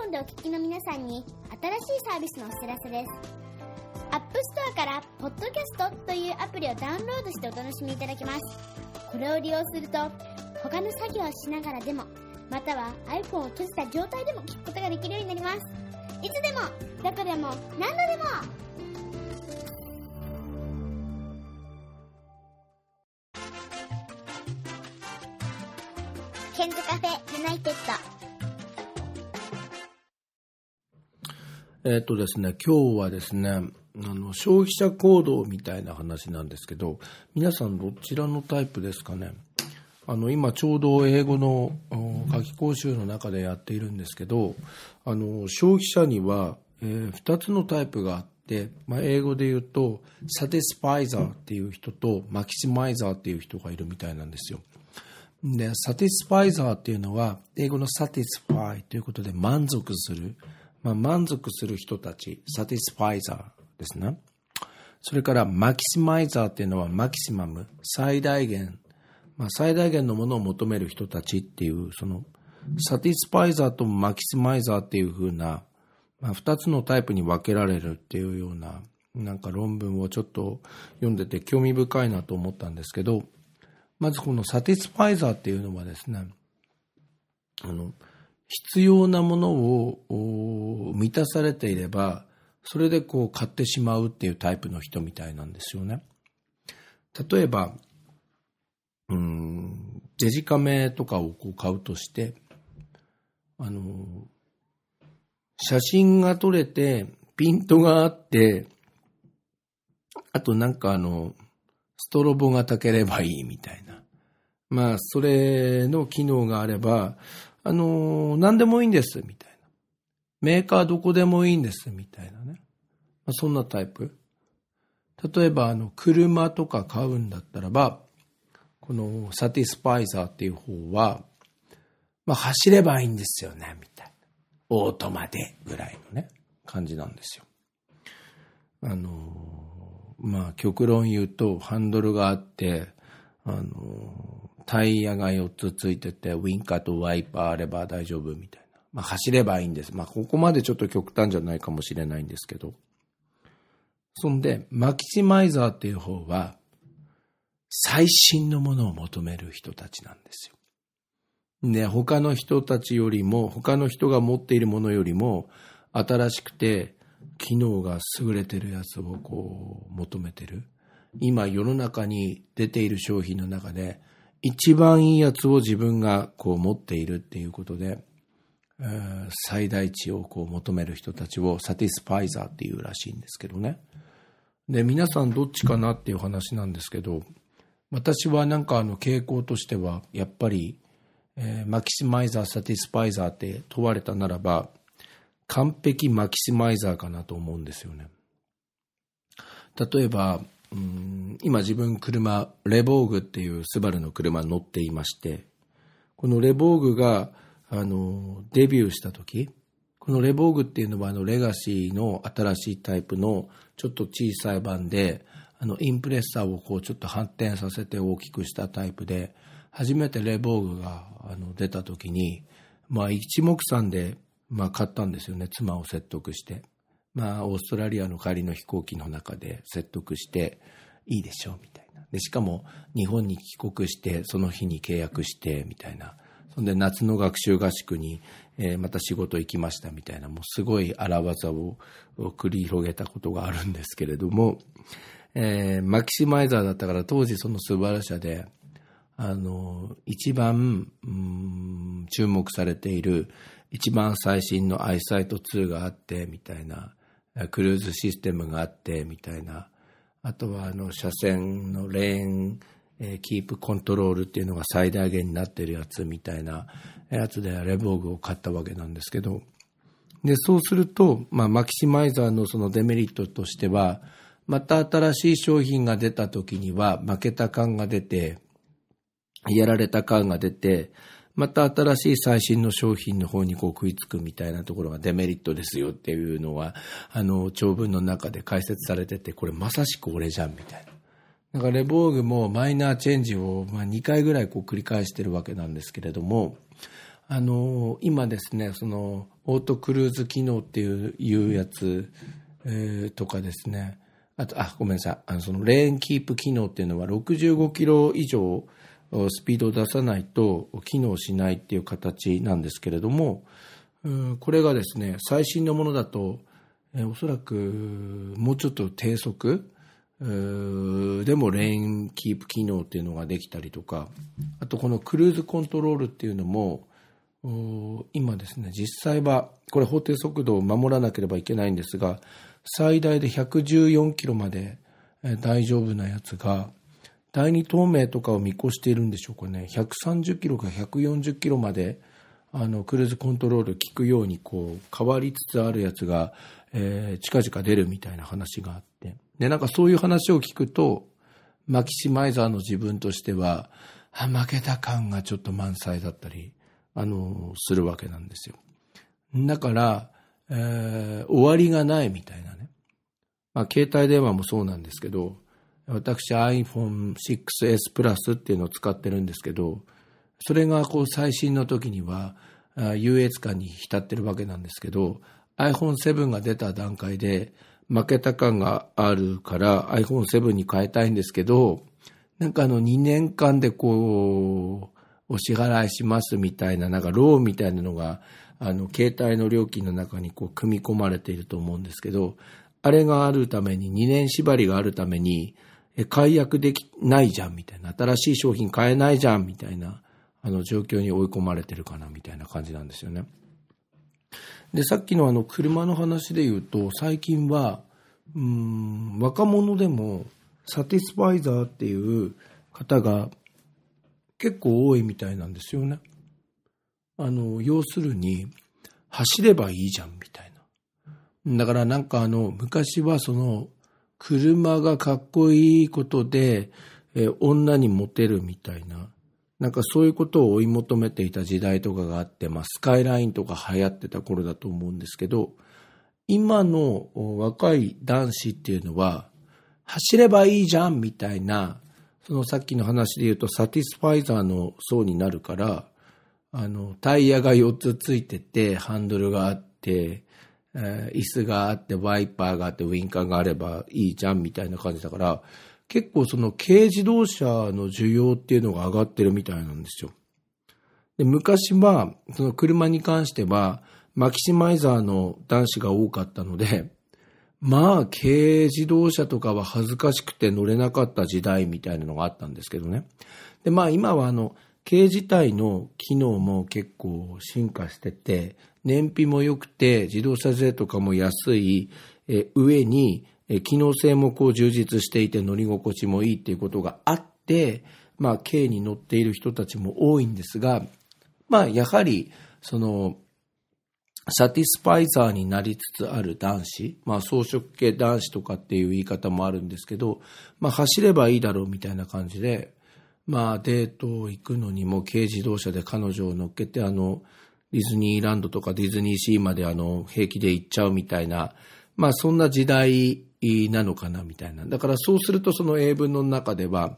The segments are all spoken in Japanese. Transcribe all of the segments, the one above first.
でお聞きの皆さんに新しいサービスのお知らせです。アップストアからポッドキャストというアプリをダウンロードしてお楽しみいただけます。これを利用すると他の作業をしながらでも、または iPhone を閉じた状態でも聞くことができるようになります。いつでもどこでも何度でも。ケンズカフェユナイテッド。ですね、今日はですね、消費者行動みたいな話なんですけど、皆さんどちらのタイプですかね。今ちょうど英語の夏期講習の中でやっているんですけど、消費者には、2つのタイプがあって、英語で言うとサティスファイザーっていう人とマキシマイザーっていう人がいるみたいなんですよ。で、サティスファイザーっていうのは英語のサティスファイということで満足する、満足する人たち、サティスファイザーですね。それからマキシマイザーっていうのはマキシマム、最大限、最大限のものを求める人たちっていう、そのサティスファイザーとマキシマイザーっていう風な、2つのタイプに分けられるっていうような、なんか論文をちょっと読んでて興味深いなと思ったんですけど、まずこのサティスファイザーっていうのはですね、必要なものを満たされていれば、それでこう買ってしまうっていうタイプの人みたいなんですよね。例えば、デジカメとかをこう買うとして、写真が撮れて、ピントがあって、あとなんかストロボが焚ければいいみたいな。それの機能があれば、何でもいいんですみたいな。メーカーどこでもいいんですみたいなね。そんなタイプ。例えば車とか買うんだったらば、このサティスファイザーっていう方は、走ればいいんですよねみたいな。オートマでぐらいのね感じなんですよ。極論言うとハンドルがあって、タイヤが4つついてて、ウィンカーとワイパーあれば大丈夫みたいな。走ればいいんです。ここまでちょっと極端じゃないかもしれないんですけど。そんで、マキシマイザーっていう方は、最新のものを求める人たちなんですよ。で、他の人たちよりも、他の人が持っているものよりも、新しくて、機能が優れてるやつをこう求めてる。今世の中に出ている商品の中で一番いいやつを自分がこう持っているっていうことで、最大値をこう求める人たちをサティスファイザーっていうらしいんですけどね。で、皆さんどっちかなっていう話なんですけど、私はなんか傾向としてはやっぱり、マキシマイザー、サティスファイザーって問われたならば完璧マキシマイザーかなと思うんですよね。例えば今自分車レボーグっていうスバルの車乗っていまして、このレボーグがデビューした時、このレボーグっていうのはレガシーの新しいタイプのちょっと小さい版でインプレッサーをこうちょっと発展させて大きくしたタイプで、初めてレボーグが出た時に一目散で買ったんですよね。妻を説得して。オーストラリアの帰りの飛行機の中で説得して、いいでしょうみたいな。で、しかも日本に帰国して、その日に契約して、みたいな。そんで夏の学習合宿に、また仕事行きましたみたいな、もうすごい荒技を繰り広げたことがあるんですけれども、マキシマイザーだったから当時そのスバル社で、一番、注目されている一番最新のアイサイト2があってみたいな、クルーズシステムがあってみたいな、あとは車線のレーン、キープコントロールっていうのが最大限になってるやつみたいなやつでレボーグを買ったわけなんですけど、でそうすると、マキシマイザーのそのデメリットとしては、また新しい商品が出た時には負けた感が出て、やられた感が出て、また新しい最新の商品の方にこう食いつくみたいなところがデメリットですよっていうのは長文の中で解説されてて、これまさしく俺じゃんみたいな。なんかレボーグもマイナーチェンジを2回ぐらいこう繰り返してるわけなんですけれども、今ですね、そのオートクルーズ機能っていうやつ、とかですね。あと、ごめんなさい。そのレーンキープ機能っていうのは65キロ以上スピードを出さないと機能しないっていう形なんですけれども、これがですね、最新のものだと、おそらくもうちょっと低速でもレーンキープ機能っていうのができたりとか、あとこのクルーズコントロールっていうのも今ですね、実際はこれ法定速度を守らなければいけないんですが、最大で114キロまで大丈夫なやつが、第二透明とかを見越しているんでしょうかね、130キロか140キロまでクルーズコントロール効くようにこう変わりつつあるやつが、近々出るみたいな話があって、でなんかそういう話を聞くとマキシマイザーの自分としては負けた感がちょっと満載だったりするわけなんですよ。だから、終わりがないみたいなね、携帯電話もそうなんですけど、私 iPhone 6S プラスっていうのを使ってるんですけど、それがこう最新の時には優越感に浸ってるわけなんですけど、 iPhone7 が出た段階で負けた感があるから iPhone7 に変えたいんですけど、なんか2年間でこうお支払いしますみたいな、なんかローンみたいなのが携帯の料金の中にこう組み込まれていると思うんですけど、あれがあるために、2年縛りがあるために解約できないじゃんみたいな、新しい商品買えないじゃんみたいな状況に追い込まれてるかなみたいな感じなんですよね。で、さっきの車の話で言うと、最近は若者でもサティスファイザーっていう方が結構多いみたいなんですよね。要するに走ればいいじゃんみたいな。だからなんか昔はその車がかっこいいことで、女にモテるみたいな、なんかそういうことを追い求めていた時代とかがあって、スカイラインとか流行ってた頃だと思うんですけど、今の若い男子っていうのは走ればいいじゃんみたいな、そのさっきの話で言うとサティスファイザーの層になるから、タイヤが4つついてて、ハンドルがあって、椅子があって、ワイパーがあって、ウインカーがあればいいじゃんみたいな感じだから、結構その軽自動車の需要っていうのが上がってるみたいなんですよ。で、昔はその車に関してはマキシマイザーの男子が多かったので、軽自動車とかは恥ずかしくて乗れなかった時代みたいなのがあったんですけどね。で、今は軽自体の機能も結構進化してて、燃費も良くて自動車税とかも安い、上に機能性もこう充実していて乗り心地もいいっていうことがあって、軽に乗っている人たちも多いんですが、やはりそのサティスファイザーになりつつある男子、草食系男子とかっていう言い方もあるんですけど、走ればいいだろうみたいな感じで、デート行くのにも軽自動車で彼女を乗っけてディズニーランドとかディズニーシーまで平気で行っちゃうみたいな、そんな時代なのかなみたいな。だからそうするとその英文の中では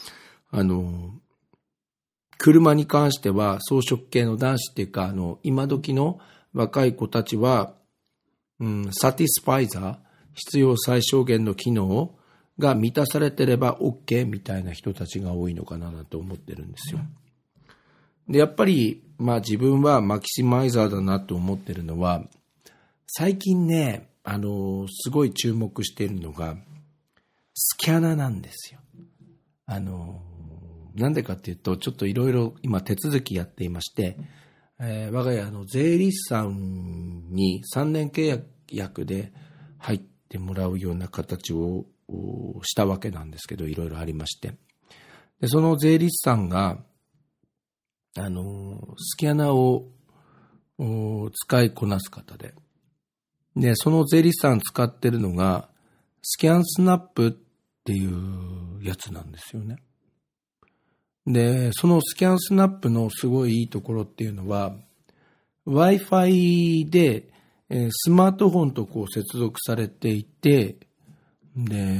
車に関しては草食系の男子っていうか今時の若い子たちは、サティスファイザー、必要最小限の機能が満たされてれば OK みたいな人たちが多いのかなと思ってるんですよ。で、やっぱり自分はマキシマイザーだなと思ってるのは、最近ね、すごい注目しているのがスキャナなんですよ。なんでかっていうと、ちょっといろいろ今手続きやっていまして、我が家税理士さんに3年契約で入ってもらうような形をしたわけなんですけど、いろいろありまして、でその税理士さんがスキャナを使いこなす方で、その税理士さん使ってるのがスキャンスナップっていうやつなんですよね。で、そのスキャンスナップのすごいいいところっていうのは、Wi-Fi でスマートフォンとこう接続されていて、で、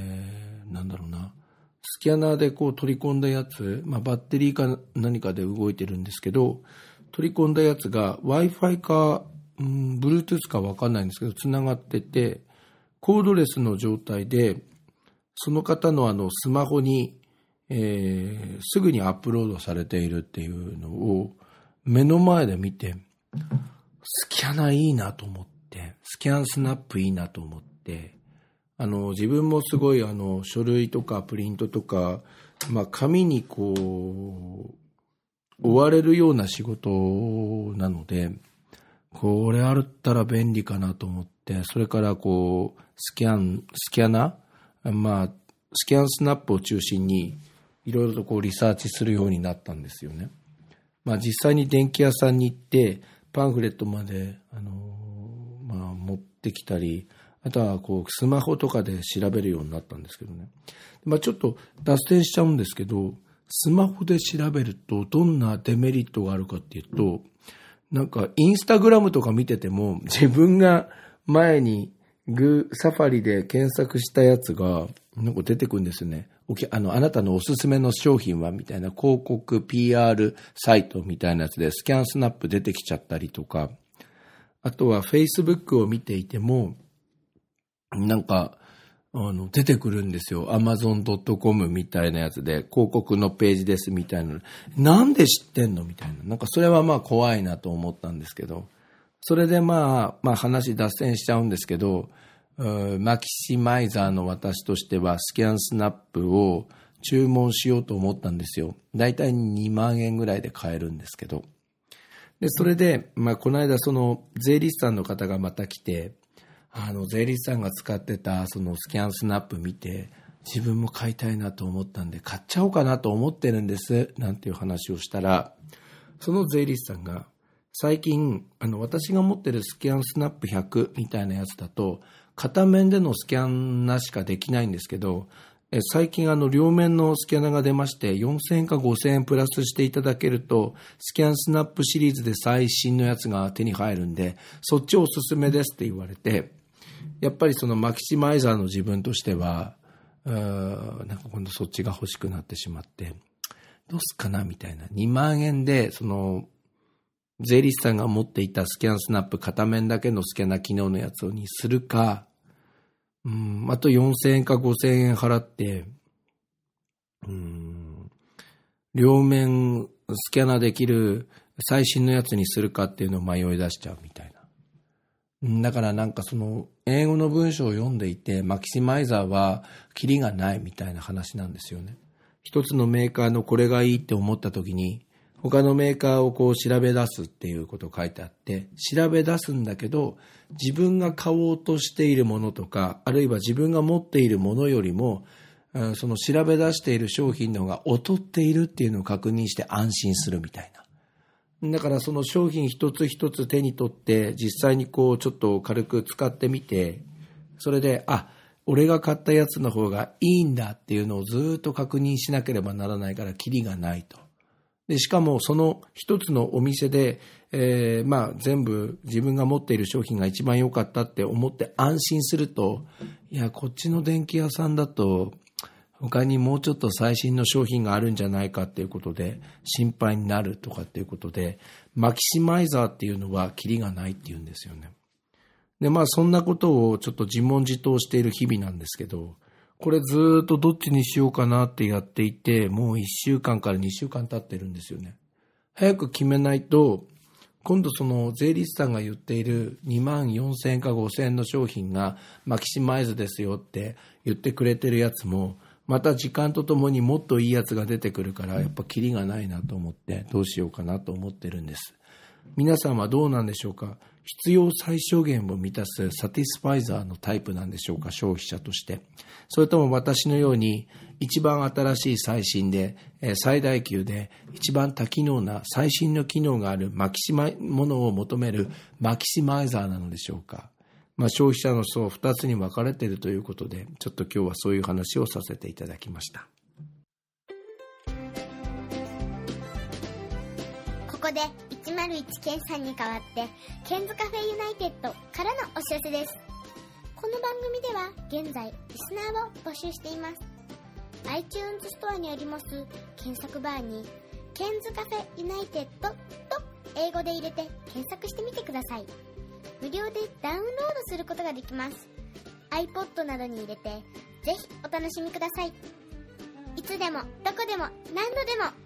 スキャナーでこう取り込んだやつ、バッテリーか何かで動いてるんですけど、取り込んだやつが Wi-Fi か Bluetooth かわかんないんですけど、つながってて、コードレスの状態で、その方のスマホに、すぐにアップロードされているっていうのを目の前で見て、スキャナいいなと思って、スキャンスナップいいなと思って、自分もすごい書類とかプリントとか、紙にこう、追われるような仕事なので、これあったら便利かなと思って、それからこう、スキャナスキャンスナップを中心に、いろいろとこうリサーチするようになったんですよね。実際に電気屋さんに行って、パンフレットまで、持ってきたり、あとはこうスマホとかで調べるようになったんですけどね。ちょっと脱線しちゃうんですけど、スマホで調べるとどんなデメリットがあるかっていうと、なんかインスタグラムとか見てても、自分が前にサファリで検索したやつがなんか出てくるんですよね。あなたのおすすめの商品はみたいな広告 PR サイトみたいなやつでスキャンスナップ出てきちゃったりとか、あとは Facebook を見ていてもなんか出てくるんですよ。Amazon.com みたいなやつで広告のページですみたいな。なんで知ってんのみたいな。なんかそれは怖いなと思ったんですけど、それで話脱線しちゃうんですけど、マキシマイザーの私としてはスキャンスナップを注文しようと思ったんですよ。だいたい2万円ぐらいで買えるんですけど。で、それで、この間その税理士さんの方がまた来て、税理士さんが使ってたそのスキャンスナップ見て、自分も買いたいなと思ったんで買っちゃおうかなと思ってるんです、なんていう話をしたら、その税理士さんが、最近、私が持ってるスキャンスナップ100みたいなやつだと、片面でのスキャンなしかできないんですけど、最近両面のスキャナが出まして、4000円か5000円プラスしていただけると、スキャンスナップシリーズで最新のやつが手に入るんで、そっちおすすめですって言われて、やっぱりそのマキシマイザーの自分としては、なんか今度そっちが欲しくなってしまって、どうすっかなみたいな。2万円で、税理士さんが持っていたスキャンスナップ片面だけのスキャナ機能のやつにするか、あと4000円か5000円払って、両面スキャナできる最新のやつにするかっていうのを迷い出しちゃうみたいな。だからなんか英語の文章を読んでいて、マキシマイザーはキリがないみたいな話なんですよね。一つのメーカーのこれがいいって思った時に、他のメーカーをこう調べ出すっていうことを書いてあって、調べ出すんだけど、自分が買おうとしているものとか、あるいは自分が持っているものよりも、その調べ出している商品の方が劣っているっていうのを確認して安心するみたいな。だからその商品一つ一つ手に取って、実際にこうちょっと軽く使ってみて、それで、俺が買ったやつの方がいいんだっていうのをずっと確認しなければならないからキリがないと。で、しかもその一つのお店で、全部自分が持っている商品が一番良かったって思って安心すると、いや、こっちの電気屋さんだと他にもうちょっと最新の商品があるんじゃないかっていうことで心配になるとかっていうことで、マキシマイザーっていうのはキリがないっていうんですよね。で、そんなことをちょっと自問自答している日々なんですけど、これずっとどっちにしようかなってやっていて、もう1週間から2週間経ってるんですよね。早く決めないと、今度その税理士さんが言っている2万4000円か5000円の商品がマキシマイズですよって言ってくれてるやつも、また時間とともにもっといいやつが出てくるから、やっぱキリがないなと思って、どうしようかなと思ってるんです。皆さんはどうなんでしょうか。必要最小限を満たすサティスファイザーのタイプなんでしょうか、消費者として。それとも私のように一番新しい最新で最大級で一番多機能な最新の機能があるものを求めるマキシマイザーなのでしょうか。消費者の層2つに分かれているということで、ちょっと今日はそういう話をさせていただきました。 ここで101ケンさんに代わってケンズカフェユナイテッドからのお知らせです。この番組では現在リスナーを募集しています。 iTunes ストアにあります検索バーにケンズカフェユナイテッドと英語で入れて検索してみてください。 無料でダウンロードすることができます。 iPod などに入れてぜひお楽しみください。いつでもどこでも何度でも